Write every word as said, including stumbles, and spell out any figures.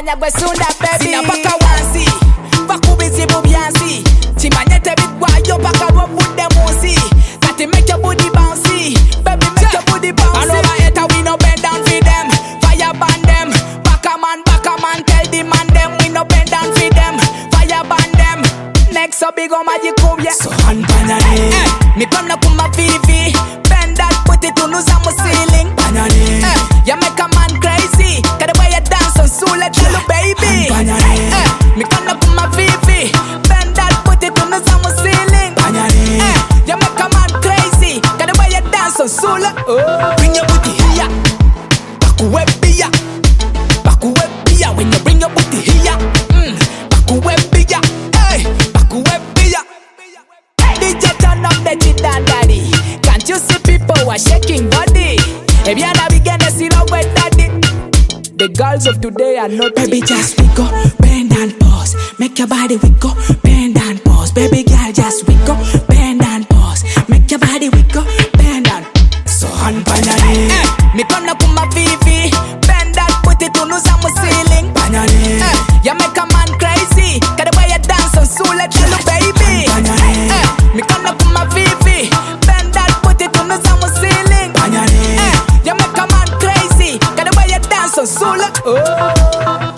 banya gwe sunda baby. Sina paka wansi, bakubizi bubyansi. Chimanyete bitwayo paka wavude musi. Kati make your booty bouncy, baby make your booty bouncy. All over it we no bend down for them, fire ban them. Baka man, baka man, tell the man them we no bend down for them, fire ban them. Next up big on magic yeah. So hand banane, eh, me come na kuma vivi. Bend that, put it on us on my ceiling. banane, Eh, you make a man crazy. Got the way you dance on soul, let you baby. banane, Eh, me come up with my V V. Bend that, put it on the summer ceiling. banane. Eh, you make a man crazy. Got the way you dance on soul. Oh, Bring your booty here, baku webia, baku webia. When you bring your booty here, mm, baku webia, hey, baku webia. D J turn up the chit and daddy. Can't you see people are shaking body? If you're not beginning to see love with daddy. The girls of today are not baby just wiggle, bend and pause. Make your body wiggle, bend and pause. Baby girl just wiggle, bend and pause. Make your body wiggle, bend and. So hand banane, eh, me come na kuma vivi. Bend that, put it on us on my ceiling. banane, Eh, you make a man crazy. Got the way you dance on soul, let you baby. banane, Eh, me come na kuma vivi. Bend that, put it on us on my ceiling. banane. Eh, you make a man crazy. Got the way you dance on soul. Oh.